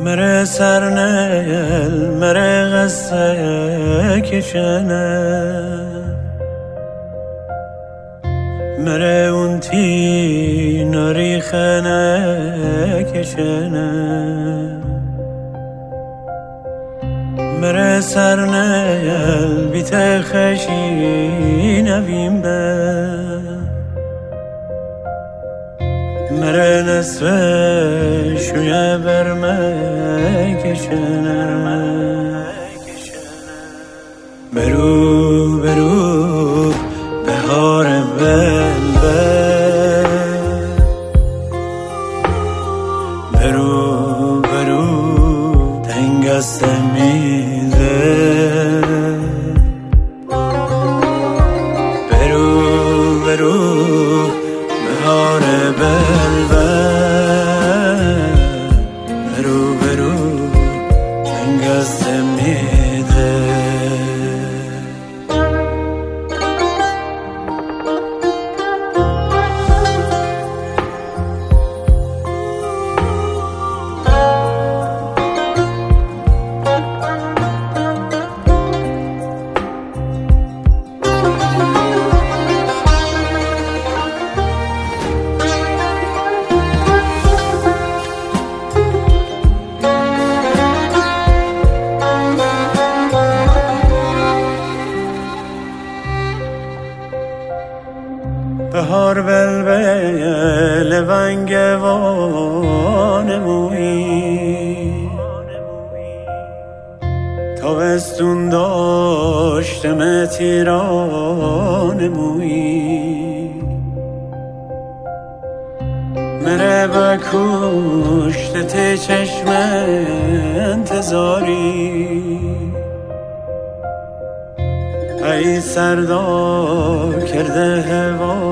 مره سرنل مره قصه کشنه مره اونتی نریخنه کشنه مره سرنل بیت خشی نویم به مره نصفه شویه برمه کشنه برو برو بهار بلبل برو برو تنگ است میزه برو برو بهار بلبل برو برو تنگ است میزه بهار بلبل ونگوان مویی تابستون داشتم تیران مویی مره بکشت تی چشم انتظاری ای سردا کرده هوا